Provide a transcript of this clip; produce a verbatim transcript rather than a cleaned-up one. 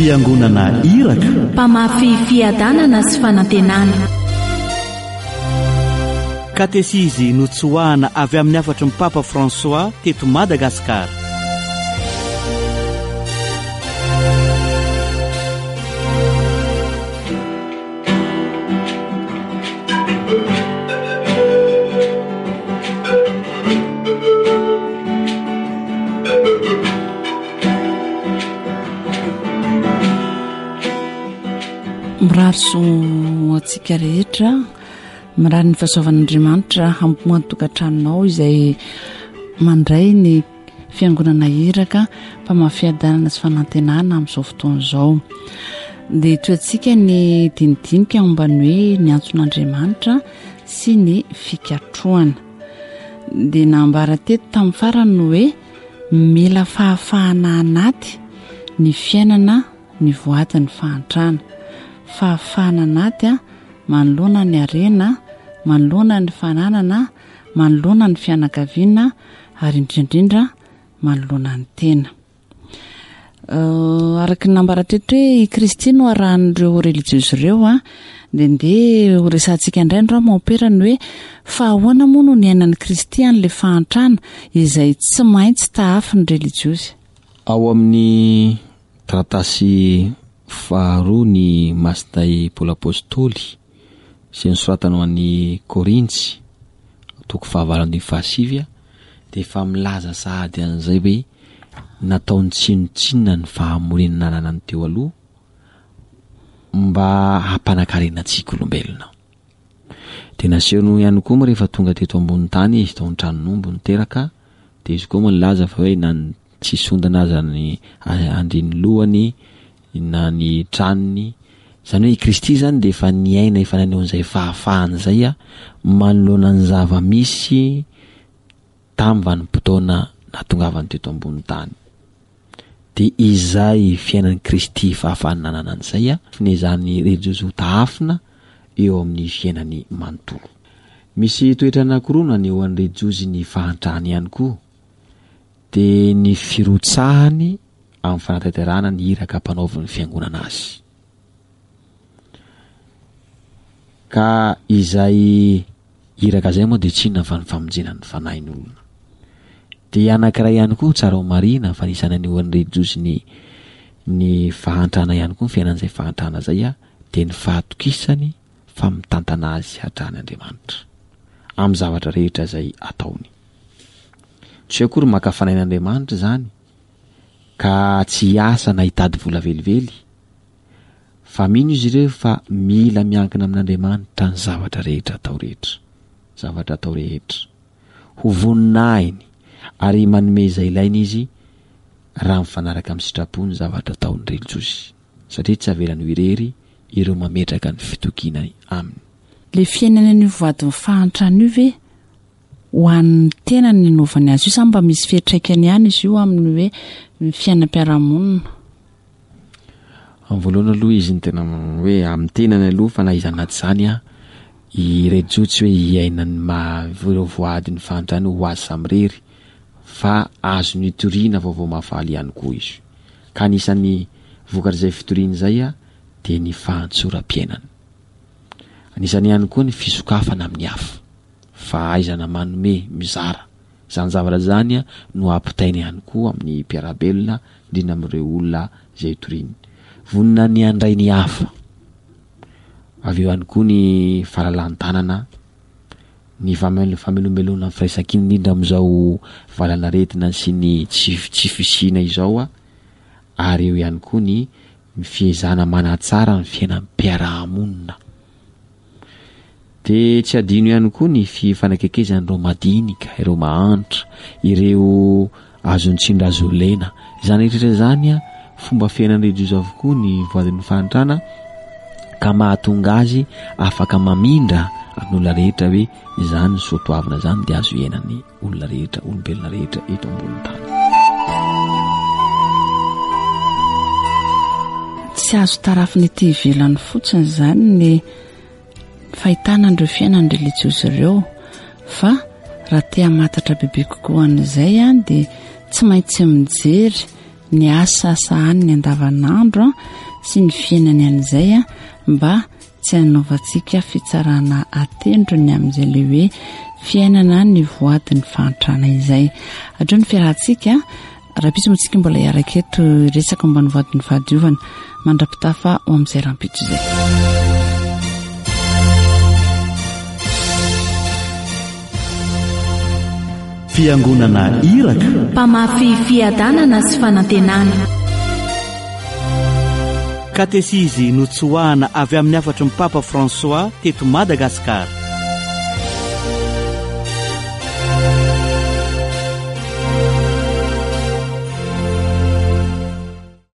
fiangonana iraka, mpamafy fiadanana sy fanantenana. katesizy notsoahana avy amin'ny afatry ny Papa François teto Madagasikara. Miraso atsika rehetra, mirary ny fahasoavan'Andriamanitra hampoan-tokantranonao izay mandray ny fiangonana iraka mpamafiadanana sy fanantenana amin'izao fotoana izao. Dia toantsika ny dinidinika mombany hoe ny antson'Andriamanitra sy ny fikatroana. Dia nambara teto tamin'ny farany hoe mila fahafahana anaty ny fiainana ny voatin'ny fahantrana. Fahafahana anaty a manoloana ny arena, manoloana ny fananana, manoloana ny fianakaviana, ary indrindrindra manoloana ny tena. Uh, araka ny nambara teto hoe i Kristy no arahan'ireo religieuzy ireo a, dia ndeha ho resantsika indray ny rano mamperany hoe fa ahoana moa no ny ainan'ny Kristy an'ilay fahantrana izay tsy maintsy tahafa ny religieuzy. Ao amin'ny taratasy faharoa ny Masitay Paoly Apôstôly sy ny soratany ho an'ny Korintsy toko fahavalo ambin'ny fahasivy dia efa milaza sahady an'izay hoe nataony tsinotsinona ny fahamorenana nanany teo aloha mba hampanakarena antsika olombelona. Dia naseho ihany koa moa rehefa tonga teto ambony tany izy tao an-tranon'omby niteraka, dia izy koa moa nilaza fa hoe na tsy sondana aza ny andriny lohany na ny tranony, izany hoe i Kristy zany dia efa niaina efa nanehoan'izay fahafahana izay a manoloana ny zava-misy tamin'ny vanim-potoana natongavany teto ambony tany. Dia izay fiainan'i Kristy fahafahana nanana an'izay a finezany religieuzy ho taafina eo amin'ny fiainany manontolo. Misy toetra anankiroa nanehoan'ny religieuzy ny fahantrany ihany koa, dia ny firotsahany amin'ny fanatanterahana ny iraka mpanaoviny fiangonana azy. Ka izay iraka izay moa dia tsinona fa ny famonjena ny fanahin'olona. Dia anankiray ihany koa tsara ho marina fa nisany anehoan'ny religieuzy ny ny fahantrana ihany koa ny fiainan'izay fahantrana izay a, dia ny fahatokisany fa mitantana azy hatrany Andriamanitra amin'ny zavatra rehetra izay ataony. Tsy akory maka fanahin'Andriamanitra zany ka tsy asa na hitady vola velively, fa mino izy ireo fa mila miankina amin'Andriamanitra ny zavatra rehetra atao rehetra, zavatra atao rehetra ho voninahiny ary manome izay ilaina izy raha mifanaraka amin'ny sitrapony zavatra ataon'ny religieuzy, satria tsy avelany irery ireo mametraka ny fitokiana aminy. Le fiainana ny vady fahantrana io ve ho an'ny tena ny novany azy io, sa mba misy fiantraikany ihany izy io amin'ny hoe ny fiainam-piarahamonina? Amin'ny voalohany aloha izy ny tena hoe amin'ny tenany aloha fa na izy anaty izany a i religieuzy tsy hoe hiainany ireo voady ny fahantrana ho azy samirery, fa azo ny toriana vaovao mahafaly ihany koa izy. Ka anisan'ny vokatr'izay fitoriana izay a dia ny fahantsoram-piainana. Anisan'ny ihany koa ny fisokafana amin'ny hafa, fahaizana manome mizara. Izany zavatra zany a no ampitainy ihany koa amin'ny mpiarabelona indrindra amin'ireo olona izay toriany. Vonina ny andray ny hafa. Avy eo ihany koa ny fahalalan-tanana, ny famelombelona amin'ny firaisan-kina indrindra amin'izao valana retina sy ny tsy fisina izao a, ary eo ihany koa ny fiezana manatsara ny fiainan'ny mpiarahamonina. Dia tsy adino ihany koa ny fifanakekezan'ireo madinika, ireo mahantra, ireo azontsindra azo lena. Izany rehetra zany a fomba fiainan'ny religieuzy avokoa ny voadin'ny fahantrana, ka mahatonga azy afaka mamindra amin'olona rehetra hoe izany ny soatoavina zany dia azo iainan'ny olona rehetra, olombelona rehetra eto ambony tany. Tsy azo tarafiny ety ivelany fotsiny zany ny fahitana andreo fiainan'ny religieuzy ireo, fa raha te hamatatra bebe kokoa an'izay a dia tsy maintsy mijery ny asa sahany ny andavanandro sy ny fiainany an'izay a mba tsy hanaovantsika fitsarana atendrony amin'izay le hoe fiainana ny voadiny fahantrana izay. Atreo ny fiarahantsika raha-pitso motsika mbola iaraka eto resaka momba ny voadiny fahadiovana mandrapitafa ho amin'izay rahampitso izay. Fiangonana Iraka, mpamafy fiadanana sy fanantenana. Katesizy notsoahana avy amin'ny afatry ny Papa François teto Madagasikara.